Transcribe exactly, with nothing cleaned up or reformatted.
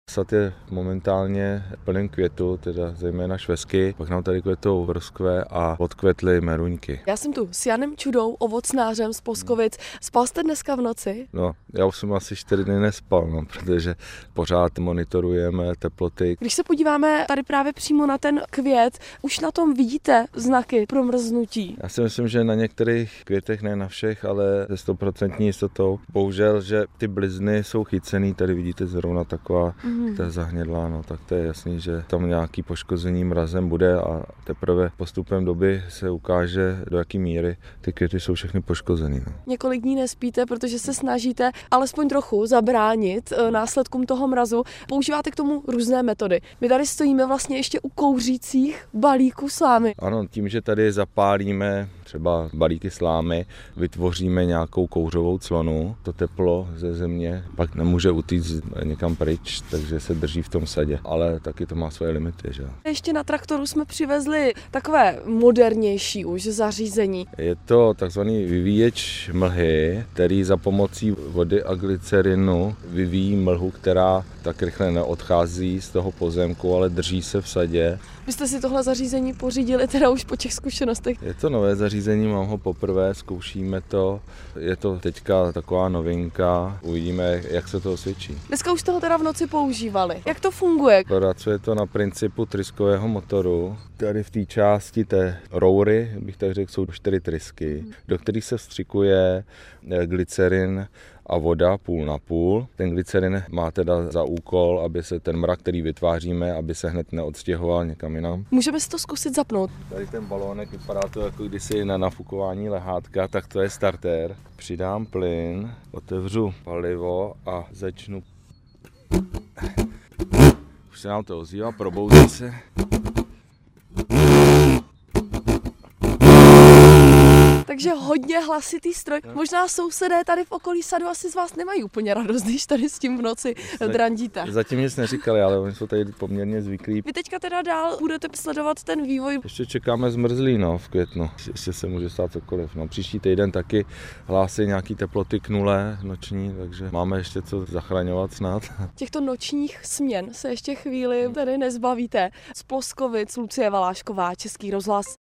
Sad je momentálně plný květu, teda zejména švestky, pak nám tady kvetou vrskve a odkvetly meruňky. Já jsem tu s Janem Čudou, ovocnářem z Poskovic. Spal jste dneska v noci? No, já už jsem asi čtyři dny nespal, no, protože pořád monitorujeme teploty. Když se podíváme tady právě přímo na ten květ, už na tom vidíte znaky promrznutí? Já si myslím, že na některých květech, ne na všech, ale se stoprocentní jistotou. Bohužel, že ty blizny jsou chycený, tady vidíte zrovna taková, mm. ta zahnědlá, no, tak to je jasný, že tam nějaký poškození mrazem bude a teprve postupem doby se ukáže, do jaký míry ty květy jsou všechny poškozený. No. Několik dní nespíte, protože se snažíte alespoň trochu zabránit následkům toho mrazu. Používáte k tomu různé metody. My tady stojíme vlastně ještě u kouřících balíků slámy. Ano, tím, že tady zapálíme třeba balíky slámy, vytvoříme nějakou kouřovou clonu, to teplo ze země pak nemůže utíct někam pryč, takže se drží v tom sadě, ale taky to má svoje limity. Že? Ještě na traktoru jsme přivezli takové modernější už zařízení. Je to takzvaný vyvíječ mlhy, který za pomocí vody a glycerinu vyvíjí mlhu, která tak rychle neodchází z toho pozemku, ale drží se v sadě. Vy jste si tohle zařízení pořídili teda už po těch zkušenostech? Je to nové zařízení, mám ho poprvé, zkoušíme to. Je to teďka taková novinka, uvidíme, jak se to osvědčí. Dneska už jste ho teda v noci používali. Jak to funguje? Pracuje to na principu tryskového motoru. Tady v té části té roury, bych tak řekl, jsou čtyři trysky, do kterých se vstřikuje glycerin a voda půl na půl. Ten glycerin má teda za úkol, aby se ten mrak, který vytváříme, aby se hned neodstěhoval někam jinam. Můžeme si to zkusit zapnout. Tady ten balónek vypadá to jako kdysi na nafukování lehátka, tak to je startér. Přidám plyn, otevřu palivo a začnu. Už se nám to ozývá, probouzí se. Takže hodně hlasitý stroj. Možná sousedé tady v okolí sadu asi z vás nemají úplně radost, když tady s tím v noci drandíte. Zatím nic neříkali, ale oni jsou tady poměrně zvyklí. Vy teďka teda dál budete sledovat ten vývoj. Ještě čekáme zmrzlí, no, v květnu. Ještě se může stát cokoliv. No, příští týden taky hlásí nějaký teploty k nule noční, takže máme ještě co zachraňovat snad. Těchto nočních směn se ještě chvíli tady nezbavíte. Z Poskovic, Lucie Valášková, Český rozhlas.